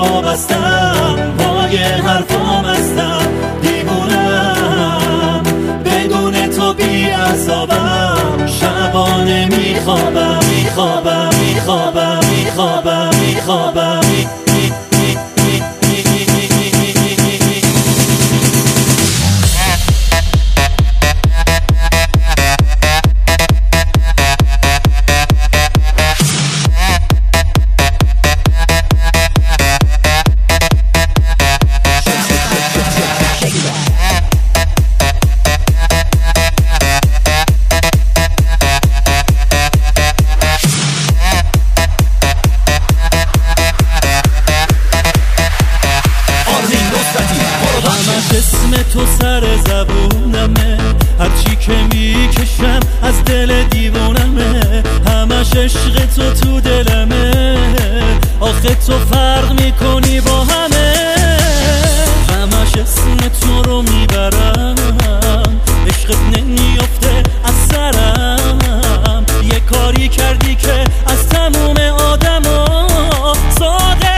وابستم، پای حرفام هستم، دیوونم بدون تو بی عذابم، شبانه میخوابم میخوابم میخوابم میخوابم میخوابم. اسم تو سر زبونمه، هرچی که میکشم از دل دیوونمه، همش عشق تو دلمه، آخه تو فرق میکنی با همه، همش اسم تو رو میبرم، عشقت نمیافته از سرم، یه کاری کردی که از تموم آدما ساده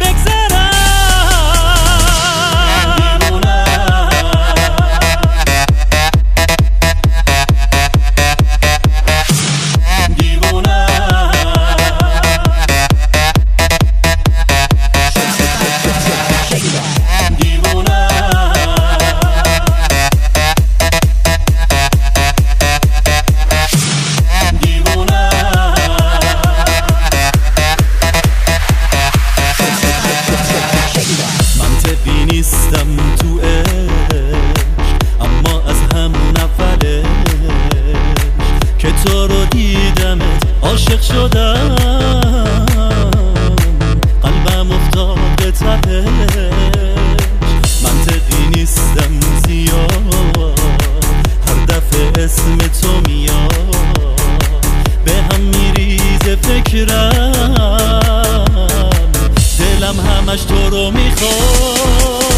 نیستم تو عشق، اما از همون اولش که تو رو دیدمت عاشق شدم، قلبم افتاد به تپش، منطقی نیستم زیاد، هر دفعه اسم تو میاد به هم میریزه فکرم، دلم همش تو رو میخواد.